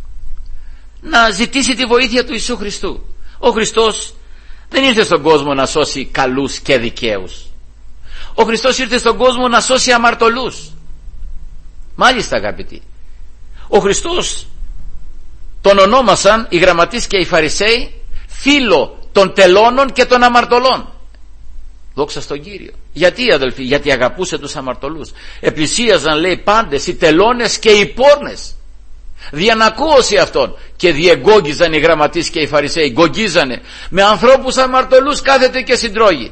να ζητήσει τη βοήθεια του Ιησού Χριστού. Ο Χριστός δεν ήρθε στον κόσμο να σώσει καλούς και δικαίους. Ο Χριστός ήρθε στον κόσμο να σώσει αμαρτωλούς. Μάλιστα, αγαπητοί, ο Χριστός τον ονόμασαν οι γραμματείς και οι Φαρισαίοι φίλο των τελώνων και των αμαρτωλών. Δόξα στον Κύριο. Γιατί, αδελφοί? Γιατί αγαπούσε τους αμαρτωλούς. Επλησίαζαν, λέει, πάντες οι τελώνες και οι πόρνες. Διανακούωση αυτών. Και διεγκόγγιζαν οι γραμματείς και οι Φαρισαίοι. Γκογγίζανε με ανθρώπους αμαρτωλούς, κάθεται και συντρώγει.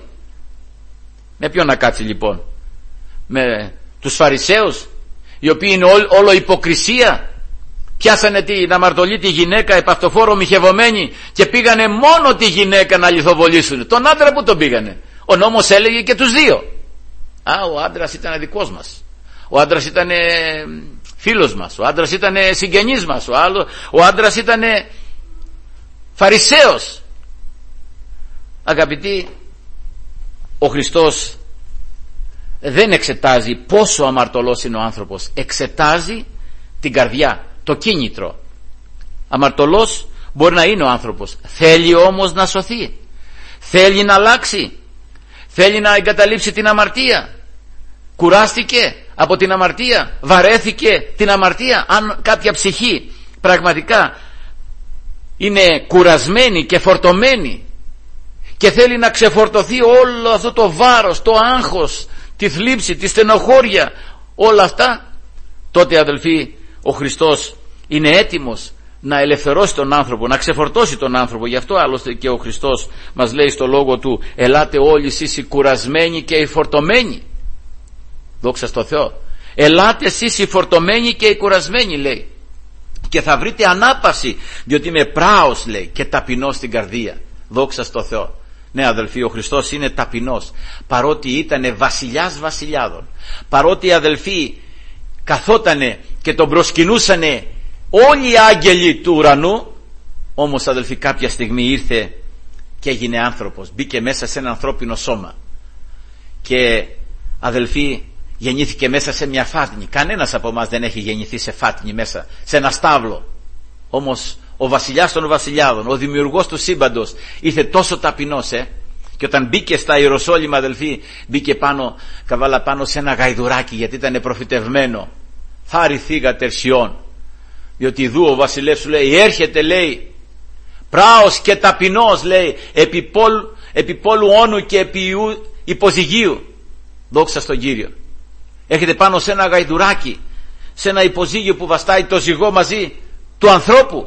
Με ποιον να κάτσει λοιπόν? Με τους Φαρισαίους, οι οποίοι είναι ό, όλο υποκρισία? Πιάσανε την αμαρτωλή τη γυναίκα επαυτοφόρο μοιχευωμένη και πήγανε μόνο τη γυναίκα να λιθοβολήσουν. Τον άντρα που τον πήγανε? Ο νόμος έλεγε και τους δύο. Α, ο άντρας ήταν δικός μας, ο άντρας ήταν φίλος μας, ο άντρας ήταν συγγενής μας, ο, άλλο, ο άντρας ήταν Φαρισαίος. Αγαπητοί, ο Χριστός δεν εξετάζει πόσο αμαρτωλός είναι ο άνθρωπος, εξετάζει την καρδιά, το κίνητρο. Αμαρτωλός μπορεί να είναι ο άνθρωπος, θέλει όμως να σωθεί, θέλει να αλλάξει, θέλει να εγκαταλείψει την αμαρτία, κουράστηκε από την αμαρτία, βαρέθηκε την αμαρτία. Αν κάποια ψυχή πραγματικά είναι κουρασμένη και φορτωμένη και θέλει να ξεφορτωθεί όλο αυτό το βάρος, το άγχος, τη θλίψη, τη στενοχώρια, όλα αυτά, τότε, αδελφοί, ο Χριστός είναι έτοιμος να ελευθερώσει τον άνθρωπο, να ξεφορτώσει τον άνθρωπο. Γι' αυτό άλλωστε και ο Χριστός μας λέει στο λόγο του, ελάτε όλοι εσείς οι κουρασμένοι και οι φορτωμένοι. Δόξα στο Θεό. Ελάτε εσείς οι φορτωμένοι και οι κουρασμένοι, λέει, και θα βρείτε ανάπαυση, διότι είμαι πράος, λέει, και ταπεινός στην καρδία. Δόξα στο Θεό. Ναι, αδελφοί, ο Χριστός είναι ταπεινός, παρότι ήτανε βασιλιάς βασιλιάδων, παρότι, αδελφοί, καθότανε και τον προσκυνούσανε όλοι οι άγγελοι του ουρανού, όμως, αδελφοί, κάποια στιγμή ήρθε και έγινε άνθρωπος, μπήκε μέσα σε ένα ανθρώπινο σώμα και, αδελφοί, γεννήθηκε μέσα σε μια φάτνη. Κανένας από εμάς δεν έχει γεννηθεί σε φάτνη, μέσα σε ένα στάβλο. Όμως ο βασιλιάς των βασιλιάδων, ο δημιουργός του σύμπαντος, ήρθε τόσο ταπεινός, ε, και όταν μπήκε στα Ιεροσόλυμα, αδελφοί, μπήκε πάνω, καβάλα πάνω σε ένα γαϊδουράκι, γιατί ήταν προφητευμένο, θα ρηθίγα τερσιών, διότι ιδού ο βασιλεύς σου, λέει, έρχεται, λέει, πράος και ταπεινός, λέει, επί πόλου, επί πόλου όνου και επί υποζυγίου. Δόξα στον Κύριο. Έρχεται πάνω σε ένα γαϊδουράκι, σε ένα υποζύγιο που βαστάει το ζυγό μαζί του ανθρώπου,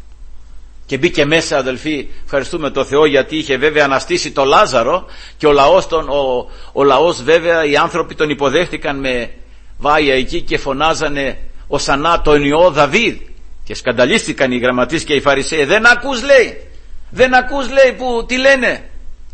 και μπήκε μέσα, αδελφοί. Ευχαριστούμε τον Θεό, γιατί είχε βέβαια αναστήσει το Λάζαρο και ο λαός, τον, ο, ο λαός βέβαια, οι άνθρωποι τον υποδέχτηκαν με βάια εκεί και φωνάζανε οσανά τον Υιό Δαβίδ, και σκανταλίστηκαν οι γραμματείς και οι Φαρισαίοι. Δεν ακούς, λέει, δεν ακούς, λέει, που τι λένε?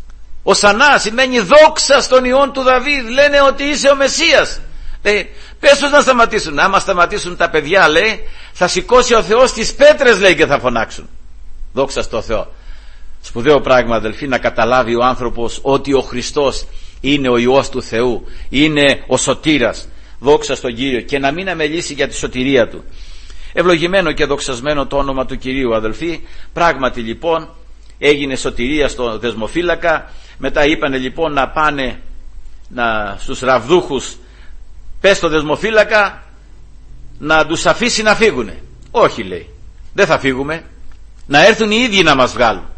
Οσανά σημαίνει δόξα στον Υιόν του Δαβίδ, λένε ότι είσαι ο Μεσσίας. Λέει, πες τους να σταματήσουν. Άμα σταματήσουν τα παιδιά, λέει, θα σηκώσει ο Θεός τις πέτρες, λέει, και θα φωνάξουν. Δόξα στο Θεό. Σπουδαίο πράγμα, αδελφοί, να καταλάβει ο άνθρωπος ότι ο Χριστός είναι ο Υιός του Θεού, είναι ο σωτήρας. Δόξα στον Κύριο, και να μην αμελήσει για τη σωτηρία του. Ευλογημένο και δοξασμένο το όνομα του Κυρίου, αδελφοί. Πράγματι, λοιπόν, έγινε σωτηρία στο δεσμοφύλακα. Μετά είπανε, λοιπόν, να πάνε να, στους ραβδούχους, πες στο δεσμοφύλακα να τους αφήσει να φύγουνε. Όχι, λέει, δεν θα φύγουμε, να έρθουν οι ίδιοι να μας βγάλουν.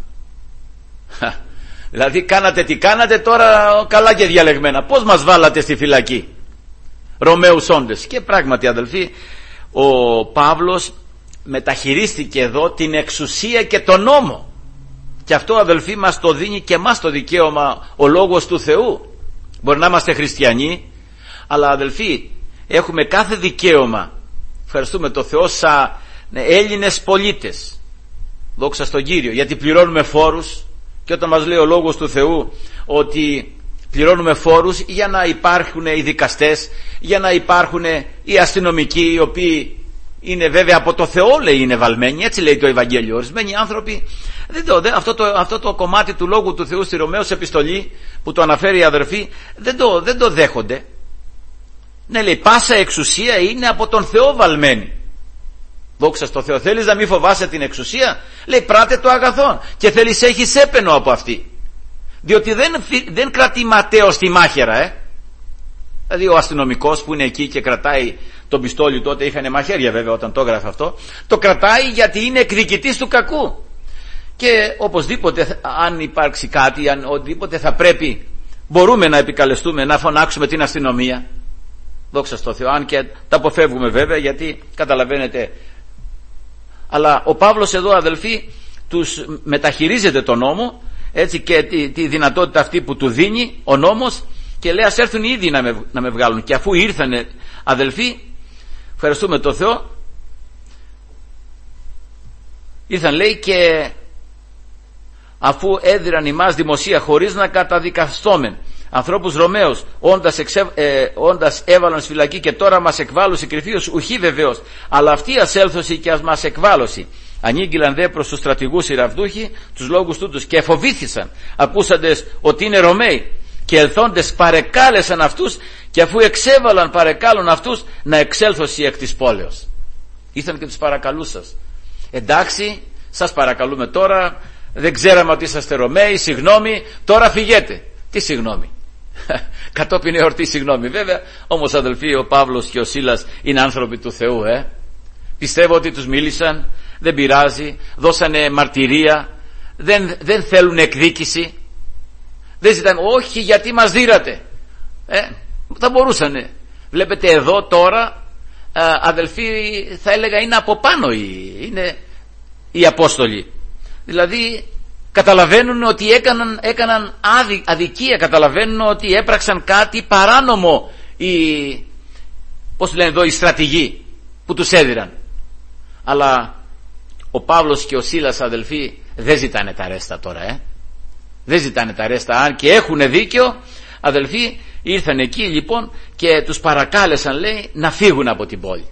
Δηλαδή κάνατε τι κάνατε, τώρα καλά και διαλεγμένα, πώς μας βάλατε στη φυλακή, Ρωμαίους όντες. Και πράγματι, αδελφοί, ο Παύλος μεταχειρίστηκε εδώ την εξουσία και τον νόμο, και αυτό, αδελφοί, μας το δίνει και μας το δικαίωμα ο Λόγος του Θεού. Μπορεί να είμαστε χριστιανοί, αλλά, αδελφοί, έχουμε κάθε δικαίωμα, ευχαριστούμε το Θεό, σαν Έλληνες πολίτες. Δόξα στον Κύριο, γιατί πληρώνουμε φόρους, και όταν μας λέει ο Λόγος του Θεού ότι πληρώνουμε φόρους για να υπάρχουν οι δικαστές, για να υπάρχουν οι αστυνομικοί, οι οποίοι είναι βέβαια από το Θεό, λέει, είναι βαλμένοι, έτσι λέει το Ευαγγέλιο. Ορισμένοι άνθρωποι δεν το, δεν, αυτό, το, αυτό το κομμάτι του Λόγου του Θεού στη Ρωμαίους επιστολή που το αναφέρει η αδερφή δεν το, δεν το δέχονται. Ναι, λέει, πάσα εξουσία είναι από τον Θεό βαλμένη. Δόξα στο Θεό. Θέλεις να μην φοβάσαι την εξουσία? Λέει, πράτε το αγαθόν και θέλεις έχεις έπαινο από αυτή. Διότι δεν, δεν κρατεί ματέο στη μάχαιρα, ε. Δηλαδή ο αστυνομικός που είναι εκεί και κρατάει τον πιστόλι, τότε είχαν μαχαίρια βέβαια όταν το έγραφε αυτό, το κρατάει γιατί είναι εκδικητής του κακού. Και οπωσδήποτε αν υπάρξει κάτι, αν οτιδήποτε θα πρέπει, μπορούμε να επικαλεστούμε, να φωνάξουμε την αστυνομία. Δόξα στο Θεό, αν και τα αποφεύγουμε βέβαια, γιατί καταλαβαίνετε. Αλλά ο Παύλος εδώ, αδελφοί, τους μεταχειρίζεται τον νόμο, έτσι, και τη, τη δυνατότητα αυτή που του δίνει ο νόμος, και λέει ας έρθουν οι ίδιοι να με, να με βγάλουν. Και αφού ήρθανε, αδελφοί, ευχαριστούμε τον Θεό, ήρθαν, λέει, και αφού έδιραν ημάς δημοσία χωρίς να καταδικαστόμεν, ανθρώπους Ρωμαίους, όντας, εξε, ε, όντας έβαλαν σφυλακή και τώρα μας εκβάλλωση κρυφίως, ουχή βεβαίως, αλλά αυτή ασέλθωση και ας μας εκβάλλωση. Ανήγγυλαν δε προς τους στρατηγούς οι ραβδούχοι τους λόγους τούτους και εφοβήθησαν, ακούσαντες ότι είναι Ρωμαίοι, και ελθόντες παρεκάλεσαν αυτούς, και αφού εξέβαλαν παρεκάλουν αυτούς, να εξέλθωση εκ της πόλεως. Ήρθαν και τους παρακαλούσαν. Εντάξει, σας παρακαλούμε τώρα, δεν ξέραμε ότι είσαστε Ρωμαίοι, συγγνώμη, τώρα φυγέτε. Τι συγγνώμη? Κατόπιν εορτή συγγνώμη. Βέβαια, όμως αδελφοί, ο Παύλος και ο Σίλας είναι άνθρωποι του Θεού, ε. Πιστεύω ότι τους μίλησαν, δεν πειράζει, δώσανε μαρτυρία, δεν, δεν θέλουν εκδίκηση, δεν ζητάνε, όχι γιατί μας δείρατε, ε, θα μπορούσανε. Βλέπετε εδώ τώρα, αδελφοί, θα έλεγα είναι από πάνω οι, είναι οι Απόστολοι. Δηλαδή καταλαβαίνουν ότι έκαναν, έκαναν αδι, αδικία, καταλαβαίνουν ότι έπραξαν κάτι παράνομο οι, πώς λένε εδώ, οι στρατηγοί που τους έδιραν. Αλλά ο Παύλος και ο Σίλας, αδελφοί, δεν ζητάνε τα ρέστα τώρα, ε. Δεν ζητάνε τα ρέστα, αν και έχουν δίκιο, αδελφοί. Ήρθαν εκεί λοιπόν και τους παρακάλεσαν, λέει, να φύγουν από την πόλη.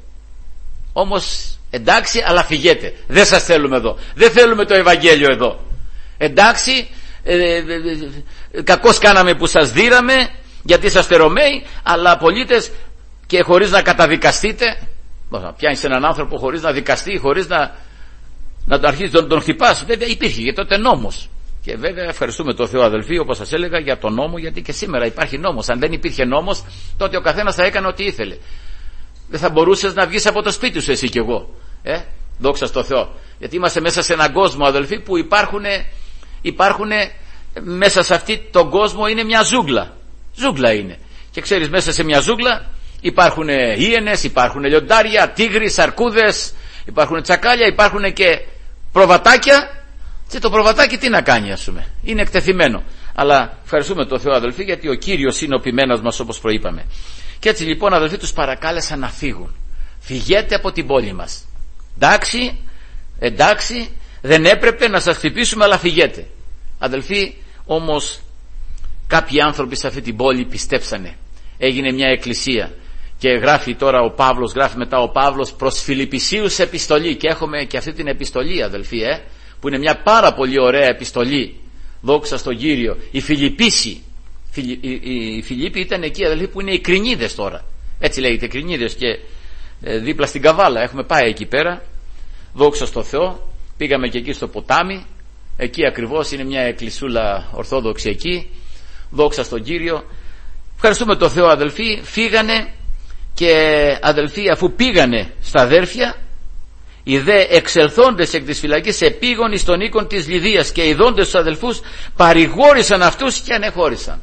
Όμως εντάξει, αλλά φυγέτε, δεν σας θέλουμε εδώ, δεν θέλουμε το Ευαγγέλιο εδώ. Εντάξει, ε, ε, ε, ε, κακώς κάναμε που σας δείραμε, γιατί είσαστε Ρωμαίοι, αλλά πολίτες, και χωρίς να καταδικαστείτε. Πιάνεις έναν άνθρωπο χωρίς να δικαστεί, χωρίς να, να τον αρχίσει τον, τον χτυπάς. Βέβαια υπήρχε και τότε νόμος. Και βέβαια ευχαριστούμε τον Θεό, αδελφοί, όπως σας έλεγα, για τον νόμο, γιατί και σήμερα υπάρχει νόμος. Αν δεν υπήρχε νόμος, τότε ο καθένας θα έκανε ό,τι ήθελε. Δεν θα μπορούσες να βγεις από το σπίτι σου εσύ κι εγώ. Ε? Δόξα στο Θεό. Γιατί είμαστε μέσα σε έναν κόσμο, αδελφοί, που υπάρχουν, υπάρχουν μέσα σε αυτή τον κόσμο, είναι μια ζούγκλα. Ζούγκλα είναι. Και ξέρεις, μέσα σε μια ζούγκλα υπάρχουν ίενες, υπάρχουν λιοντάρια, τίγρεις, αρκούδες, υπάρχουν τσακάλια, υπάρχουν και προβατάκια. Και το προβατάκι τι να κάνει, ας πούμε, είναι εκτεθειμένο. Αλλά ευχαριστούμε τον Θεό, αδελφοί, γιατί ο Κύριος είναι ο ποιμένος μας, όπως προείπαμε. Και έτσι λοιπόν, αδελφοί, τους παρακάλεσαν να φύγουν. Φυγέτε από την πόλη μας. Εντάξει, εντάξει, δεν έπρεπε να σας χτυπήσουμε, αλλά φυγέτε. Αδελφοί, όμως κάποιοι άνθρωποι σε αυτή την πόλη πιστέψανε. Έγινε μια εκκλησία. Και γράφει τώρα ο Παύλος, γράφει μετά ο Παύλος προς Φιλιππισίους επιστολή. Και έχουμε και αυτή την επιστολή, αδελφοί, ε, που είναι μια πάρα πολύ ωραία επιστολή. Δόξα στον Κύριο. Οι Φιλιππίσοι, οι, οι, οι Φιλίπποι ήταν εκεί, αδελφοί, που είναι οι Κρινίδες τώρα. Έτσι λέγεται, Κρινίδες, και ε, δίπλα στην Καβάλα. Έχουμε πάει εκεί πέρα. Δόξα στο Θεό. Πήγαμε και εκεί στο ποτάμι. Εκεί ακριβώς είναι μια εκκλησούλα ορθόδοξη εκεί. Δόξα στον Κύριο. Ευχαριστούμε τον Θεό, αδελφοί. Φύγανε, και αδελφοί, αφού πήγανε στα αδέρφια, οι δε εξελθόντες εκ της φυλακής επήγον εις τον οίκον της Λιδίας, και ειδώντες τους αδελφούς παρηγόρησαν αυτούς και ανεχώρησαν.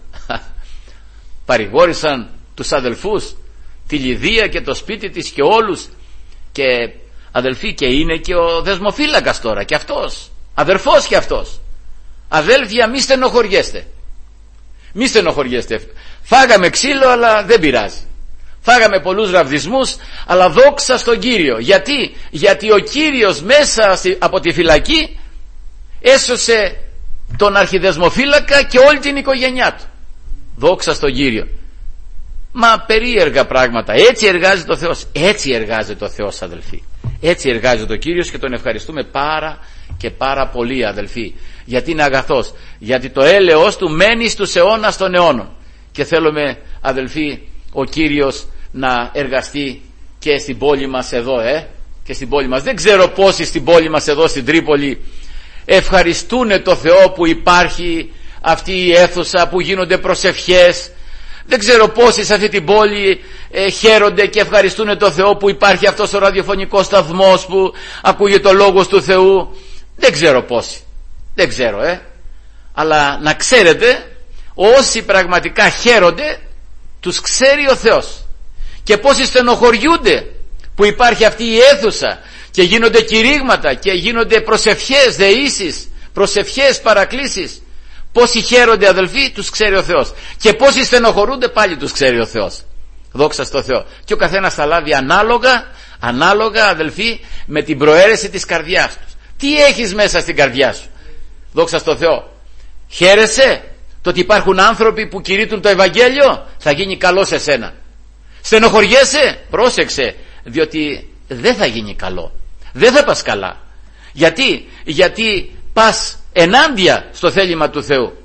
Παρηγόρησαν τους αδελφούς, τη Λιδία και το σπίτι της και όλους. Και αδελφοί, και είναι και ο δεσμοφύλακας τώρα, και αυτός, αδερφός και αυτός. Αδέλφια, μη στενοχωριέστε, μη στενοχωριέστε. Φάγαμε ξύλο, αλλά δεν πειράζει. Φάγαμε πολλούς ραβδισμούς, αλλά δόξα στον Κύριο. Γιατί? Γιατί ο Κύριος μέσα από τη φυλακή έσωσε τον αρχιδεσμοφύλακα και όλη την οικογένειά του. Δόξα στον Κύριο. Μα περίεργα πράγματα. Έτσι εργάζεται ο Θεός. Έτσι εργάζεται ο Θεός, αδελφοί. Έτσι εργάζεται ο Κύριος και τον ευχαριστούμε πάρα και πάρα πολύ, αδελφοί, γιατί είναι αγαθός, γιατί το έλεος του μένει στους αιώνας των αιώνων. Και θέλουμε, αδελφοί, ο Κύριος να εργαστεί και στην πόλη μας εδώ, ε, και στην πόλη μας. Δεν ξέρω πόσοι στην πόλη μας εδώ στην Τρίπολη ευχαριστούν το Θεό που υπάρχει αυτή η αίθουσα, που γίνονται προσευχές. Δεν ξέρω πόσοι σε αυτή την πόλη ε, χαίρονται και ευχαριστούν το Θεό που υπάρχει αυτός ο ραδιοφωνικός σταθμός που ακούγεται ο λόγος του Θεού. Δεν ξέρω πόσοι, δεν ξέρω ε αλλά να ξέρετε, όσοι πραγματικά χαίρονται τους ξέρει ο Θεός. Και πόσοι στενοχωριούνται που υπάρχει αυτή η αίθουσα και γίνονται κηρύγματα και γίνονται προσευχές, δεήσεις, προσευχές, παρακλήσεις. Πόσοι χαίρονται, αδελφοί, τους ξέρει ο Θεός. Και πόσοι στενοχωρούνται, πάλι τους ξέρει ο Θεός. Δόξα στο Θεό. Και ο καθένας θα λάβει ανάλογα, ανάλογα, αδελφοί, με την προαίρεση της καρδιάς τους. Τι έχεις μέσα στην καρδιά σου? Δόξα στο Θεό. Χαίρεσαι το ότι υπάρχουν άνθρωποι που κηρύττουν το Ευαγγέλιο? Θα γίνει καλό σε σένα. Στενοχωριέσαι? Πρόσεξε, διότι δεν θα γίνει καλό. Δεν θα πας καλά. Γιατί? Γιατί πας ενάντια στο θέλημα του Θεού.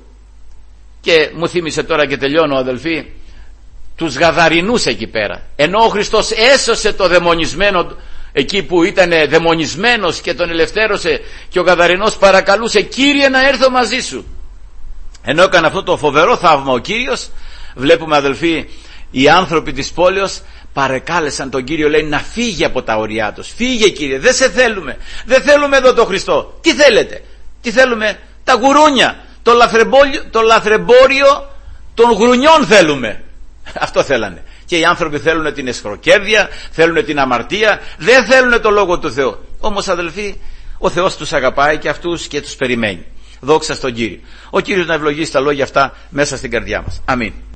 Και μου θύμισε τώρα, και τελειώνω, αδελφοί, τους Γαδαρινούς εκεί πέρα. Ενώ ο Χριστός έσωσε το δαιμονισμένο εκεί που ήταν δαιμονισμένος και τον ελευθέρωσε, και ο Γαδαρινός παρακαλούσε, Κύριε, να έρθω μαζί σου. Ενώ έκανε αυτό το φοβερό θαύμα ο Κύριος, βλέπουμε, αδελφοί, οι άνθρωποι της πόλεως παρεκάλεσαν τον Κύριο, λέει, να φύγει από τα ωριά τους. Φύγε, Κύριε, δεν σε θέλουμε. Δεν θέλουμε εδώ τον Χριστό. Τι θέλετε? Τι θέλουμε? Τα γουρούνια, το λαθρεμπόριο, το λαθρεμπόριο των γρουνιών θέλουμε. Αυτό θέλανε. Και οι άνθρωποι θέλουν την εσχροκέρδεια, θέλουν την αμαρτία, δεν θέλουν το Λόγο του Θεού. Όμως, αδελφοί, ο Θεός τους αγαπάει και αυτούς και τους περιμένει. Δόξα στον Κύριο. Ο Κύριος να ευλογήσει τα λόγια αυτά μέσα στην καρδιά μας. Αμήν.